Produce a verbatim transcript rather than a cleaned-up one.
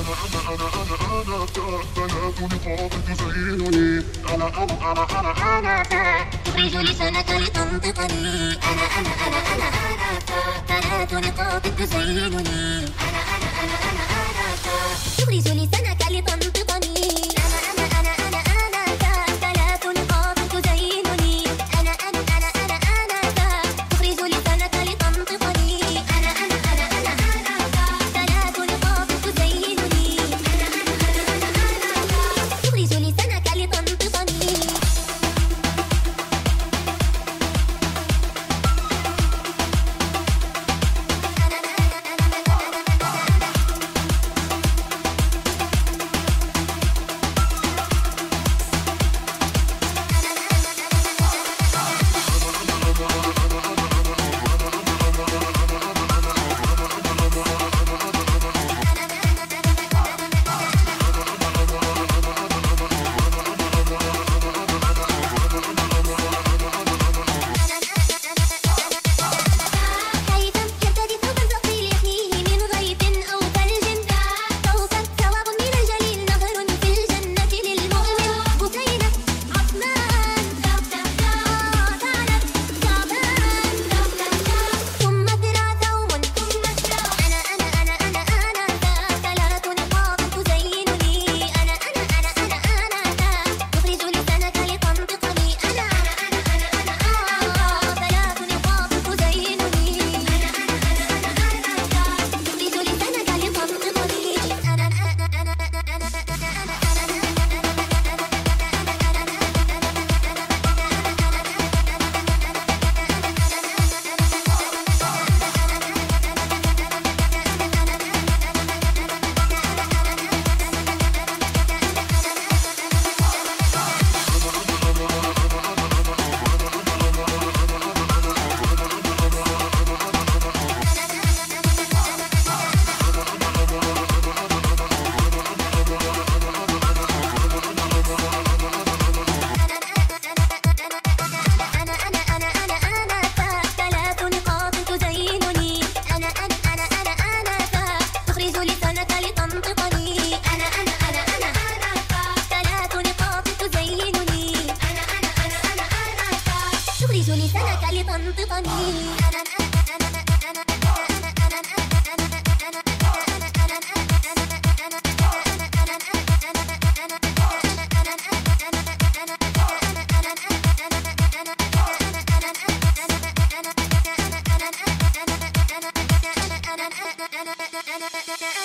ثلاث نقاط تزينني. أنا أنا أنا أنا أنا تخرج لسانك لتنطقني. أنا أنا أنا أنا أنا ثلاث نقاط تزينني. أنا أنا أنا أنا أنا تخرج لسانك لتنطقني. أنا أنا أنا أنا أنا ثلاث نقاط تزينني. أنا أنا أنا أنا أنا تخرج لسانك لتنطقني. أنا أنا أنا أنا أنا ثلاث نقاط تزينني. أنا أنا أنا أنا أنا تخرج لسانك لتنطقني. أنا